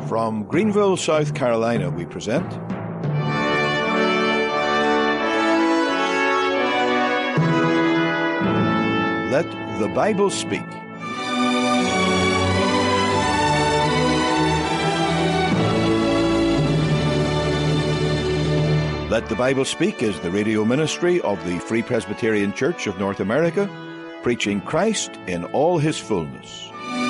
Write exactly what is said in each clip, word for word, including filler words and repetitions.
From Greenville, South Carolina, we present Let the Bible Speak. Let the Bible Speak is the radio ministry of the Free Presbyterian Church of North America, preaching Christ in all his fullness.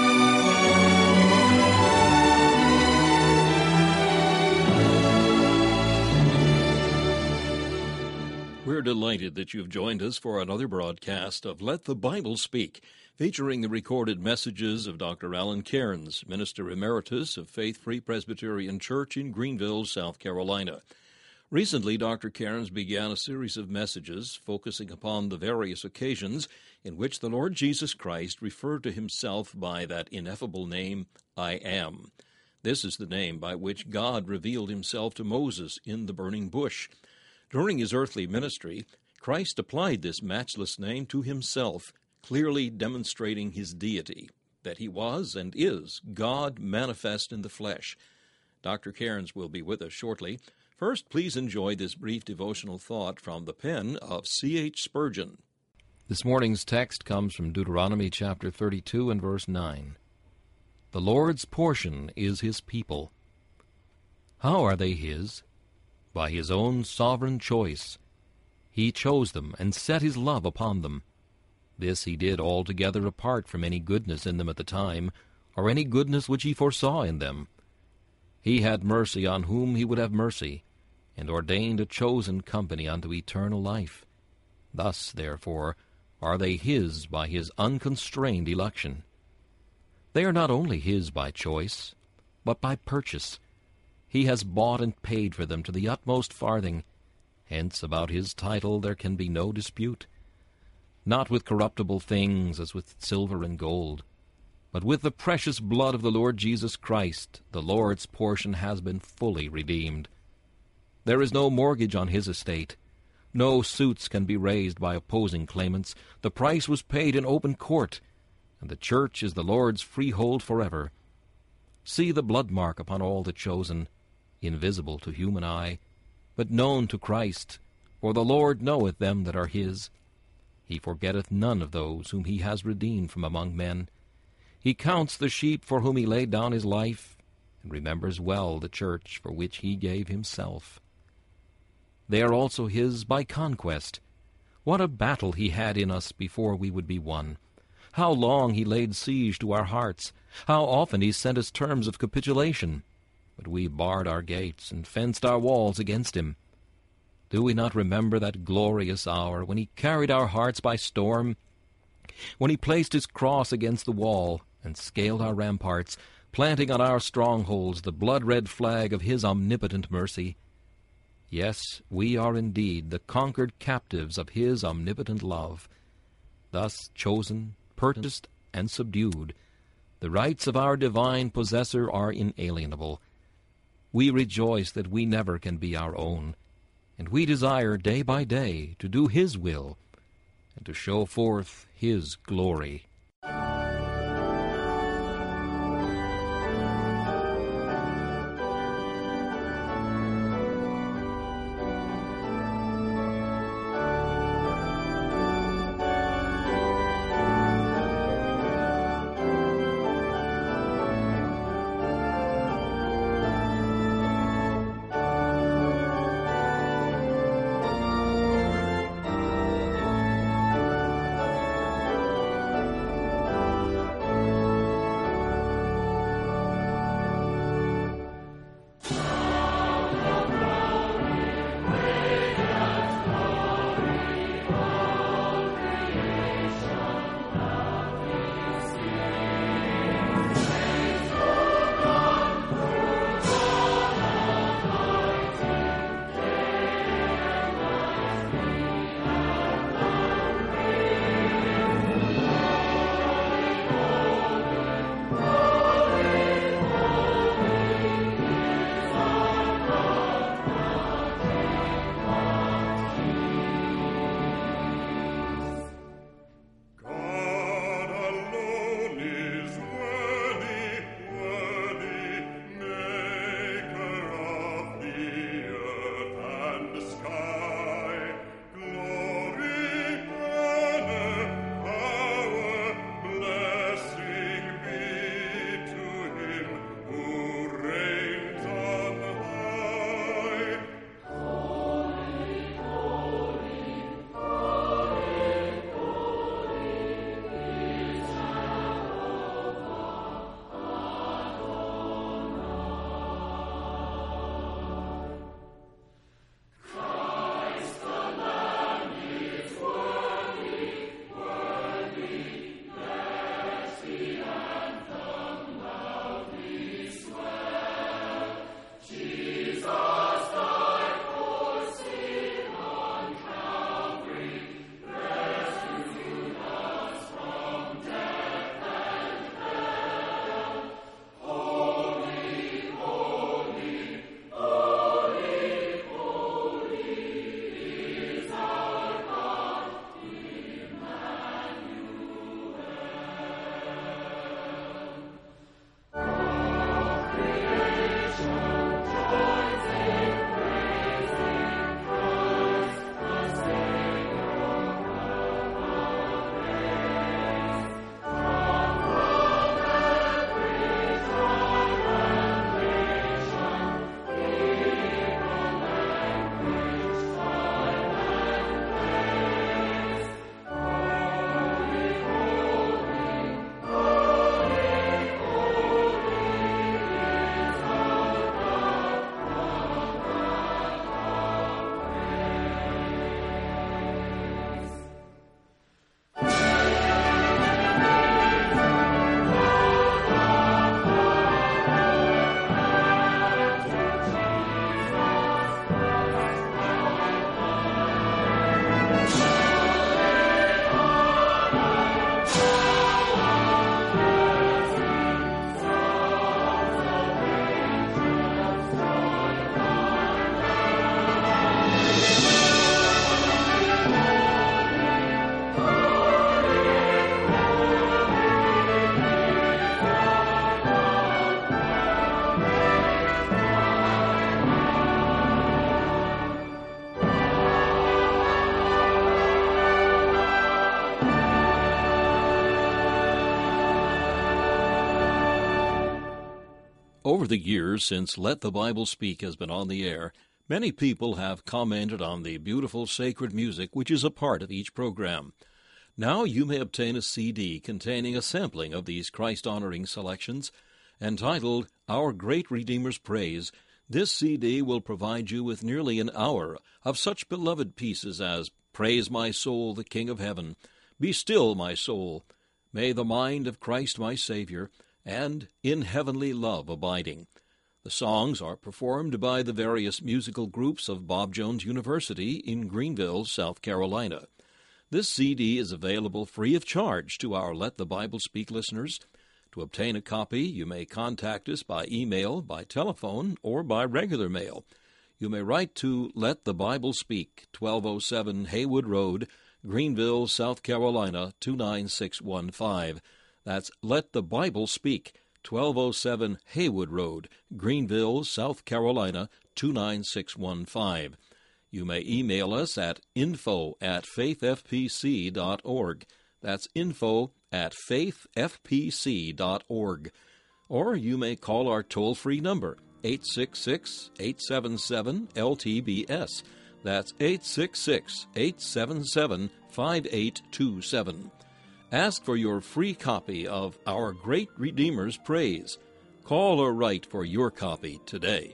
We're delighted that you've joined us for another broadcast of Let the Bible Speak, featuring the recorded messages of Doctor Alan Cairns, Minister Emeritus of Faith Free Presbyterian Church in Greenville, South Carolina. Recently, Doctor Cairns began a series of messages focusing upon the various occasions in which the Lord Jesus Christ referred to himself by that ineffable name, I Am. This is the name by which God revealed himself to Moses in the burning bush. During his earthly ministry, Christ applied this matchless name to himself, clearly demonstrating his deity, that he was and is God manifest in the flesh. Doctor Cairns will be with us shortly. First, please enjoy this brief devotional thought from the pen of C H Spurgeon. This morning's text comes from Deuteronomy chapter thirty-two and verse nine. The Lord's portion is his people. How are they his? By his own sovereign choice. He chose them and set his love upon them. This he did altogether apart from any goodness in them at the time, or any goodness which he foresaw in them. He had mercy on whom he would have mercy, and ordained a chosen company unto eternal life. Thus, therefore, are they his by his unconstrained election. They are not only his by choice, but by purchase. He has bought and paid for them to the utmost farthing. Hence about his title there can be no dispute. Not with corruptible things as with silver and gold, but with the precious blood of the Lord Jesus Christ, the Lord's portion has been fully redeemed. There is no mortgage on his estate. No suits can be raised by opposing claimants. The price was paid in open court, and the church is the Lord's freehold forever. See the blood mark upon all the chosen, invisible to human eye, but known to Christ, for the Lord knoweth them that are his. He forgetteth none of those whom he has redeemed from among men. He counts the sheep for whom he laid down his life, and remembers well the church for which he gave himself. They are also his by conquest. What a battle he had in us before we would be won! How long he laid siege to our hearts! How often he sent us terms of capitulation! But we barred our gates and fenced our walls against him. Do we not remember that glorious hour when he carried our hearts by storm? When he placed his cross against the wall and scaled our ramparts, planting on our strongholds the blood-red flag of his omnipotent mercy? Yes, we are indeed the conquered captives of his omnipotent love. Thus chosen, purchased, and subdued, the rights of our divine possessor are inalienable. We rejoice that we never can be our own, and we desire day by day to do his will and to show forth his glory. Over the years since Let the Bible Speak has been on the air, many people have commented on the beautiful sacred music which is a part of each program. Now you may obtain a C D containing a sampling of these Christ-honoring selections. Entitled Our Great Redeemer's Praise, this C D will provide you with nearly an hour of such beloved pieces as Praise My Soul, the King of Heaven, Be Still, My Soul, May the Mind of Christ My Savior, and In Heavenly Love Abiding. The songs are performed by the various musical groups of Bob Jones University in Greenville, South Carolina. This C D is available free of charge to our Let the Bible Speak listeners. To obtain a copy, you may contact us by email, by telephone, or by regular mail. You may write to Let the Bible Speak, twelve oh seven Haywood Road, Greenville, South Carolina, two nine six one five. That's Let the Bible Speak, twelve oh seven Haywood Road, Greenville, South Carolina, two nine six one five. You may email us at info at faith f p c dot org. That's info at faith f p c dot org. Or you may call our toll-free number, eight six six, eight seven seven, L T B S. That's eight six six, eight seven seven, five eight two seven. Ask for your free copy of Our Great Redeemer's Praise. Call or write for your copy today.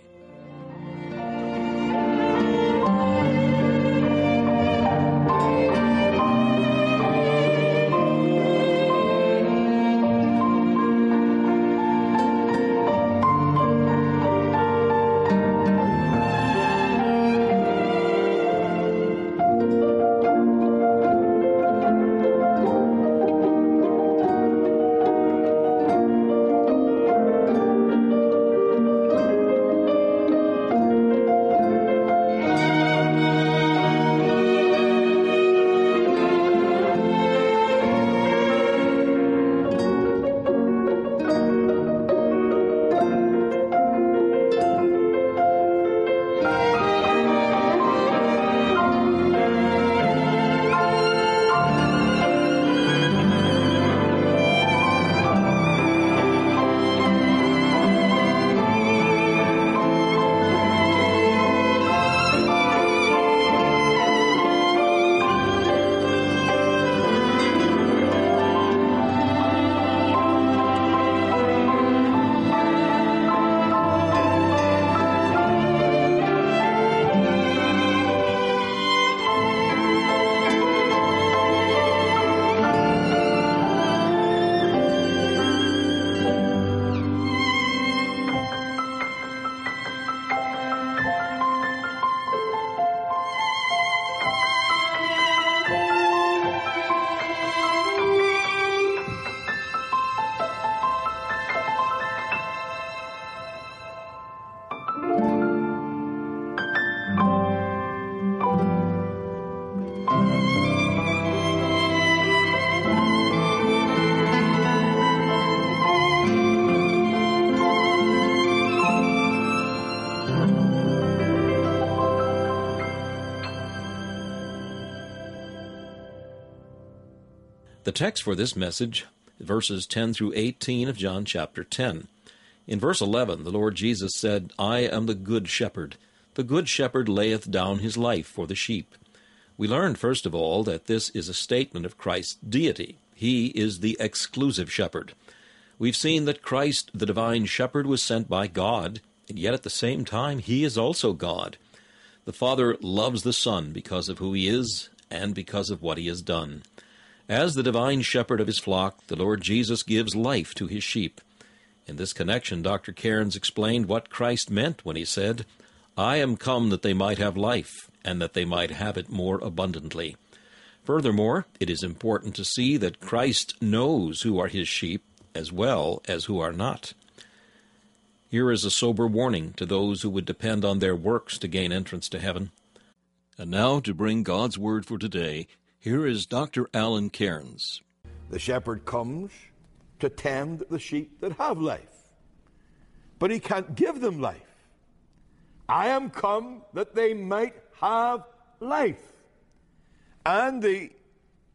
The text for this message, verses ten through eighteen of John chapter ten. In verse eleven, the Lord Jesus said, I am the good shepherd. The good shepherd layeth down his life for the sheep. We learned, first of all, that this is a statement of Christ's deity. He is the exclusive shepherd. We've seen that Christ, the divine shepherd, was sent by God, and yet at the same time he is also God. The Father loves the Son because of who he is and because of what he has done. As the divine shepherd of his flock, the Lord Jesus gives life to his sheep. In this connection, Doctor Cairns explained what Christ meant when he said, I am come that they might have life, and that they might have it more abundantly. Furthermore, it is important to see that Christ knows who are his sheep as well as who are not. Here is a sober warning to those who would depend on their works to gain entrance to heaven. And now, to bring God's Word for today, here is Doctor Alan Cairns. The shepherd comes to tend the sheep that have life, but he can't give them life. I am come that they might have life. And the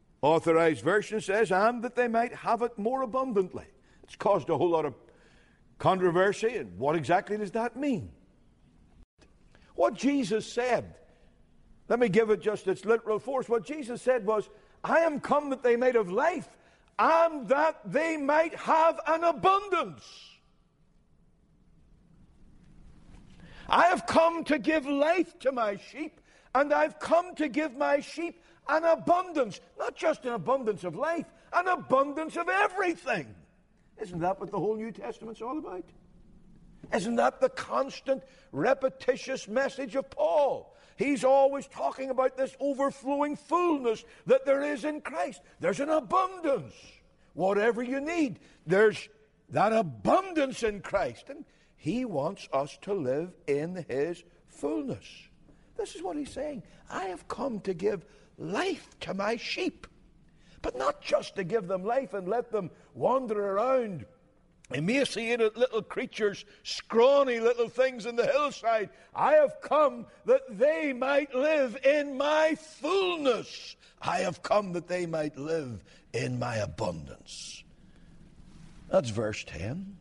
Authorized Version says, and that they might have it more abundantly. It's caused a whole lot of controversy, and what exactly does that mean? What Jesus said, let me give it just its literal force. What Jesus said was, I am come that they might have life, and that they might have an abundance. I have come to give life to my sheep, and I've come to give my sheep an abundance. Not just an abundance of life, an abundance of everything. Isn't that what the whole New Testament's all about? Isn't that the constant, repetitious message of Paul? He's always talking about this overflowing fullness that there is in Christ. There's an abundance. Whatever you need, there's that abundance in Christ. And he wants us to live in his fullness. This is what he's saying. I have come to give life to my sheep. But not just to give them life and let them wander around, emaciated little creatures, scrawny little things in the hillside. I have come that they might live in my fullness. I have come that they might live in my abundance. That's verse ten.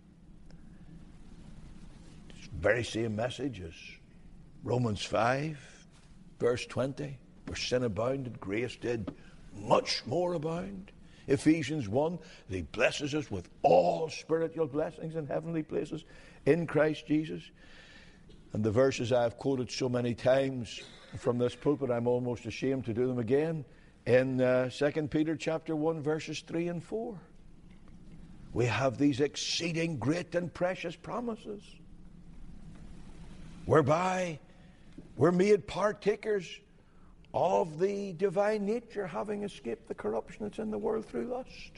It's the very same message as Romans five, verse twenty. Where sin abounded, grace did much more abound. Ephesians one, that he blesses us with all spiritual blessings in heavenly places in Christ Jesus. And the verses I've quoted so many times from this pulpit, I'm almost ashamed to do them again. In uh, Second Peter chapter one, verses three and four. We have these exceeding great and precious promises, whereby we're made partakers of the divine nature, having escaped the corruption that's in the world through lust.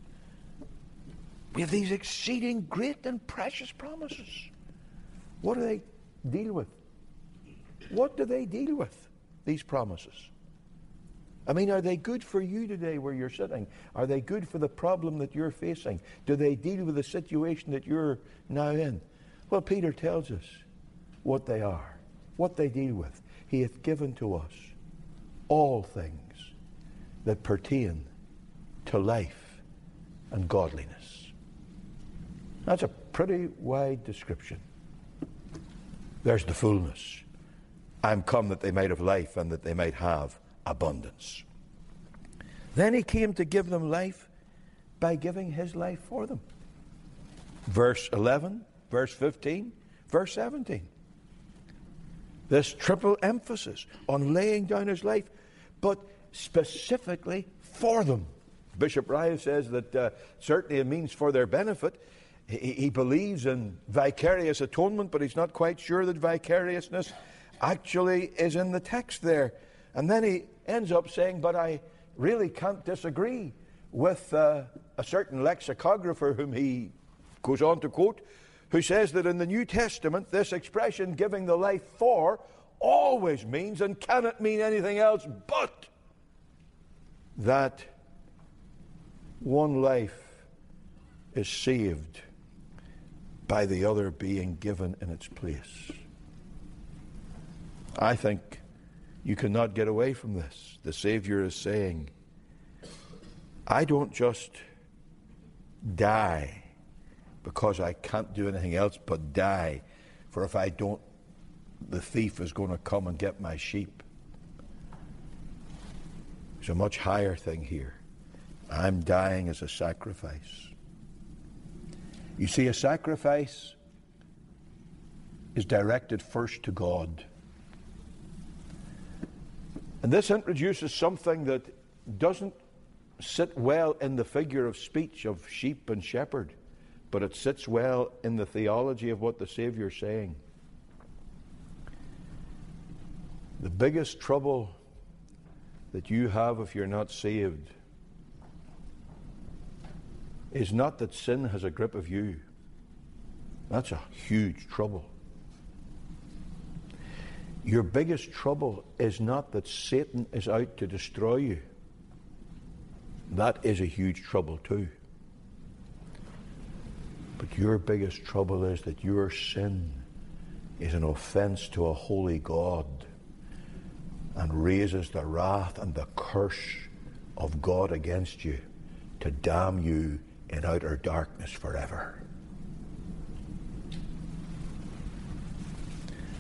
We have these exceeding great and precious promises. What do they deal with? What do they deal with, these promises? I mean, are they good for you today where you're sitting? Are they good for the problem that you're facing? Do they deal with the situation that you're now in? Well, Peter tells us what they are, what they deal with. He hath given to us all things that pertain to life and godliness. That's a pretty wide description. There's the fullness. I'm come that they might have life and that they might have abundance. Then he came to give them life by giving his life for them. Verse eleven, verse fifteen, verse seventeen. This triple emphasis on laying down his life, but specifically for them. Bishop Ryle says that uh, certainly it means for their benefit. He, he believes in vicarious atonement, but he's not quite sure that vicariousness actually is in the text there. And then he ends up saying, but I really can't disagree with uh, a certain lexicographer whom he goes on to quote, who says that in the New Testament, this expression, giving the life for, always means and cannot mean anything else but that one life is saved by the other being given in its place. I think you cannot get away from this. The Savior is saying, I don't just die because I can't do anything else but die, for if I don't, the thief is going to come and get my sheep. There's a much higher thing here. I'm dying as a sacrifice. You see, a sacrifice is directed first to God. And this introduces something that doesn't sit well in the figure of speech of sheep and shepherd, but it sits well in the theology of what the Savior is saying. The biggest trouble that you have if you're not saved is not that sin has a grip of you. That's a huge trouble. Your biggest trouble is not that Satan is out to destroy you. That is a huge trouble too. But your biggest trouble is that your sin is an offense to a holy God and raises the wrath and the curse of God against you to damn you in outer darkness forever.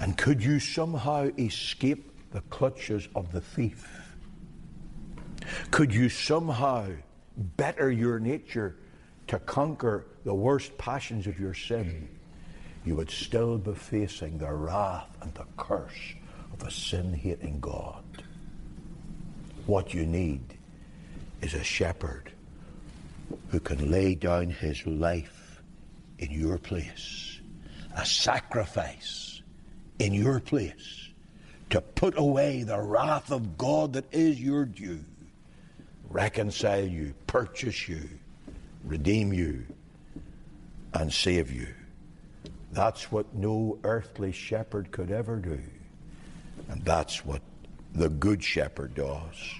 And could you somehow escape the clutches of the thief? Could you somehow better your nature to conquer the worst passions of your sin? You would still be facing the wrath and the curse of a sin-hating God. What you need is a shepherd who can lay down his life in your place, a sacrifice in your place, to put away the wrath of God that is your due, reconcile you, purchase you, redeem you, and save you. That's what no earthly shepherd could ever do. And that's what the good shepherd does.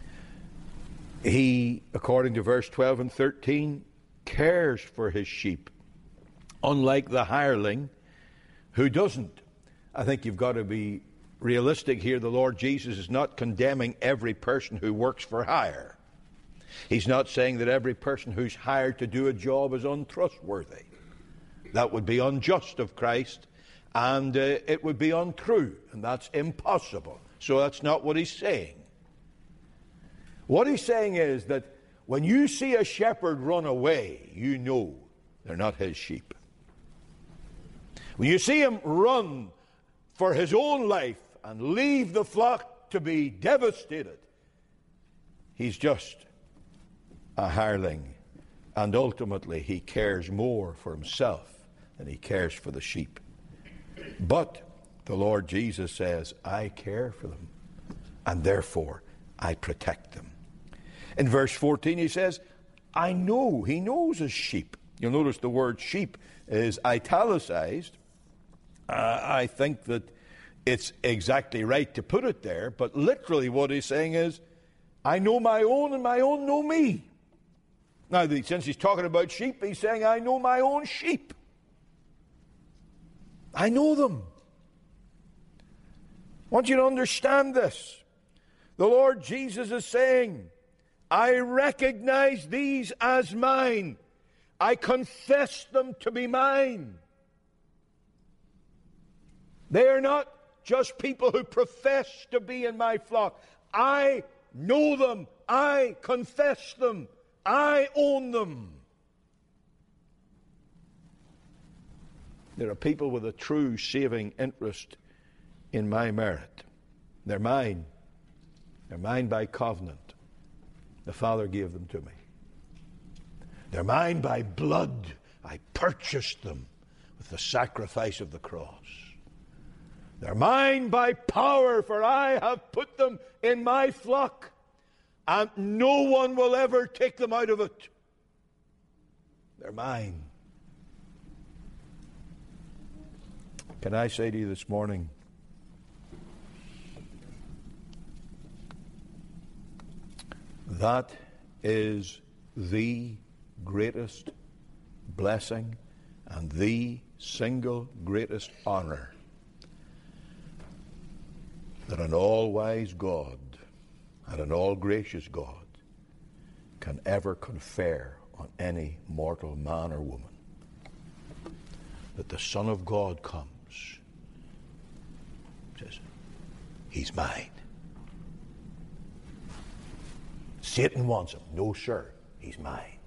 He, according to verse twelve and thirteen, cares for his sheep, unlike the hireling who doesn't. I think you've got to be realistic here. The Lord Jesus is not condemning every person who works for hire. He's not saying that every person who's hired to do a job is untrustworthy. That would be unjust of Christ, and uh, it would be untrue, and that's impossible. So that's not what he's saying. What he's saying is that when you see a shepherd run away, you know they're not his sheep. When you see him run for his own life and leave the flock to be devastated, he's just a hireling, and ultimately he cares more for himself than he cares for the sheep. But the Lord Jesus says, I care for them, and therefore I protect them. In verse fourteen he says, I know. He knows his sheep. You'll notice the word sheep is italicized. Uh, I think that it's exactly right to put it there, but literally what he's saying is, I know my own and my own know me. Now, since he's talking about sheep, he's saying, I know my own sheep. I know them. I want you to understand this. The Lord Jesus is saying, I recognize these as mine. I confess them to be mine. They are not just people who profess to be in my flock. I know them. I confess them. I own them. There are people with a true saving interest in my merit. They're mine. They're mine by covenant. The Father gave them to me. They're mine by blood. I purchased them with the sacrifice of the cross. They're mine by power, for I have put them in my flock, and no one will ever take them out of it. They're mine. Can I say to you this morning, that is the greatest blessing and the single greatest honor that an all-wise God and an all-gracious God can ever confer on any mortal man or woman. That the Son of God comes, says, He's mine. Satan wants him. No, sir, he's mine.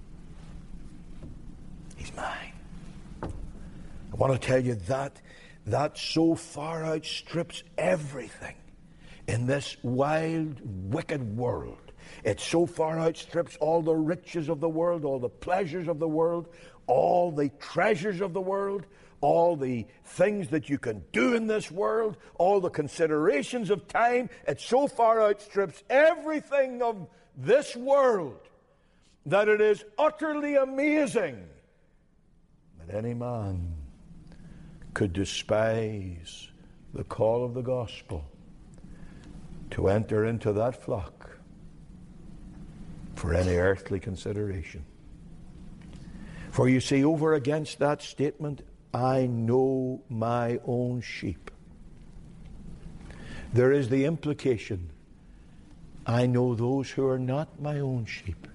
He's mine. I want to tell you that that so far outstrips everything in this wild, wicked world. It so far outstrips all the riches of the world, all the pleasures of the world, all the treasures of the world, all the things that you can do in this world, all the considerations of time. It so far outstrips everything of this world that it is utterly amazing that any man could despise the call of the gospel to enter into that flock for any earthly consideration. For you see, over against that statement, I know my own sheep, there is the implication, I know those who are not my own sheep.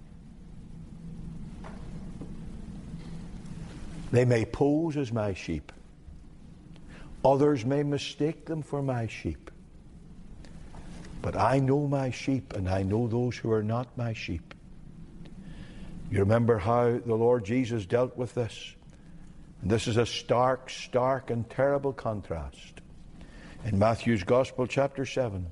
They may pose as my sheep, Others may mistake them for my sheep. But I know my sheep, and I know those who are not my sheep. You remember how the Lord Jesus dealt with this? And this is a stark, stark and terrible contrast. In Matthew's Gospel, chapter seven,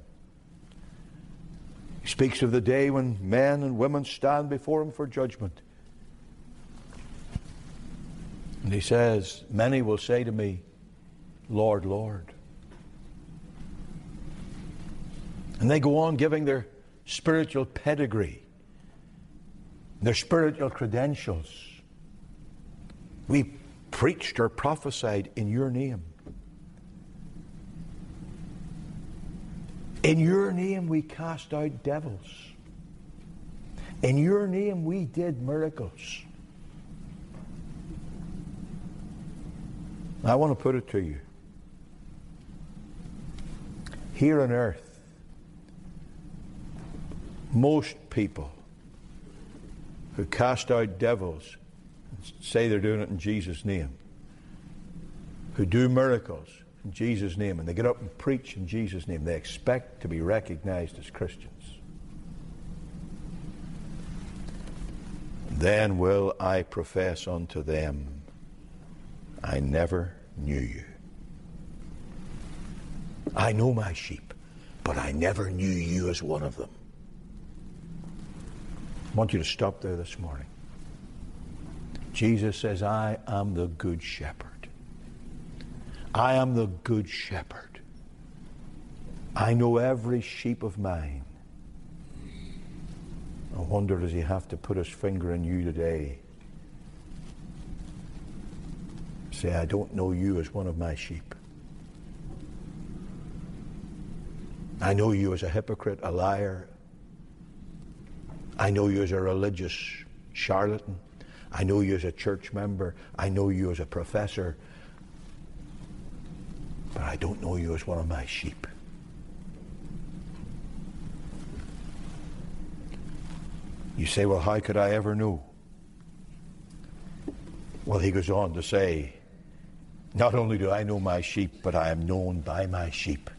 he speaks of the day when men and women stand before him for judgment. And he says, many will say to me, Lord, Lord. And they go on giving their spiritual pedigree, their spiritual credentials. We preached or prophesied in your name. In your name we cast out devils. In your name we did miracles. I want to put it to you. Here on earth, most people who cast out devils say they're doing it in Jesus' name, who do miracles in Jesus' name, and they get up and preach in Jesus' name, they expect to be recognized as Christians. Then will I profess unto them, I never knew you. I know my sheep, but I never knew you as one of them. I want you to stop there this morning. Jesus says, I am the good shepherd. I am the good shepherd. I know every sheep of mine. I wonder, does he have to put his finger in you today? Say, I don't know you as one of my sheep. I know you as a hypocrite, a liar. I know you as a religious charlatan. I know you as a church member. I know you as a professor. But I don't know you as one of my sheep. You say, well, how could I ever know? Well, he goes on to say, not only do I know my sheep, but I am known by my sheep.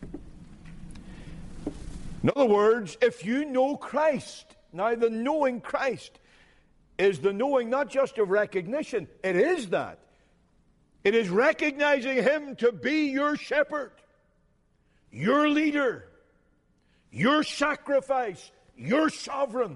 In other words, if you know Christ, now the knowing Christ is the knowing not just of recognition, it is that. It is recognizing him to be your shepherd, your leader, your sacrifice, your sovereign.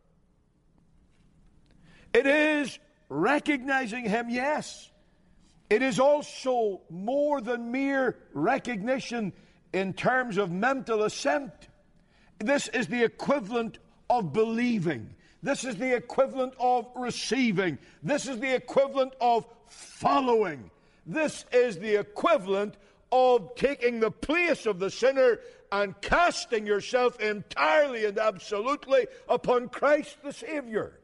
It is recognizing him, yes. It is also more than mere recognition in terms of mental assent. This is the equivalent of believing. This is the equivalent of receiving. This is the equivalent of following. This is the equivalent of taking the place of the sinner and casting yourself entirely and absolutely upon Christ the Savior.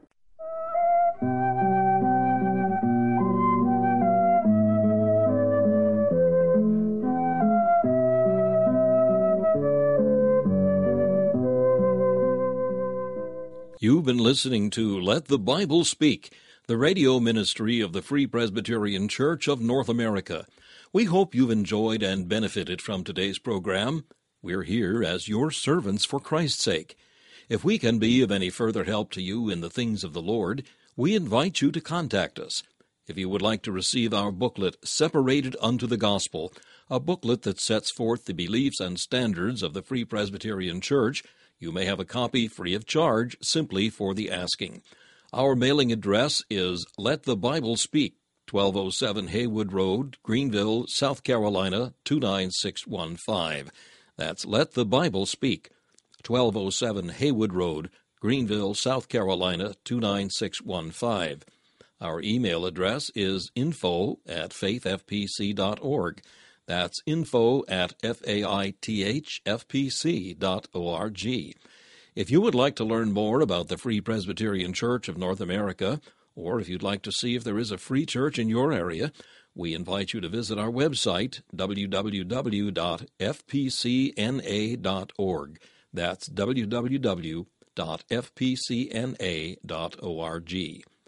You've been listening to Let the Bible Speak, the radio ministry of the Free Presbyterian Church of North America. We hope you've enjoyed and benefited from today's program. We're here as your servants for Christ's sake. If we can be of any further help to you in the things of the Lord, we invite you to contact us. If you would like to receive our booklet, Separated Unto the Gospel, a booklet that sets forth the beliefs and standards of the Free Presbyterian Church, you may have a copy free of charge simply for the asking. Our mailing address is Let the Bible Speak, twelve oh seven Haywood Road, Greenville, South Carolina, two nine six one five. That's Let the Bible Speak, twelve oh seven Haywood Road, Greenville, South Carolina, two nine six one five. Our email address is info at faith f p c dot org. That's info at faithfpc dot org. If you would like to learn more about the Free Presbyterian Church of North America, or if you'd like to see if there is a free church in your area, we invite you to visit our website, w w w dot f p c n a dot org. That's w w w dot f p c n a dot org.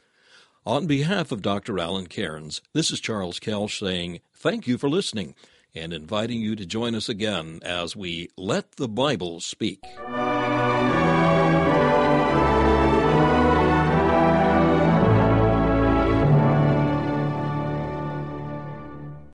On behalf of Doctor Alan Cairns, this is Charles Kelsch saying thank you for listening. and inviting you to join us again as we Let the Bible Speak.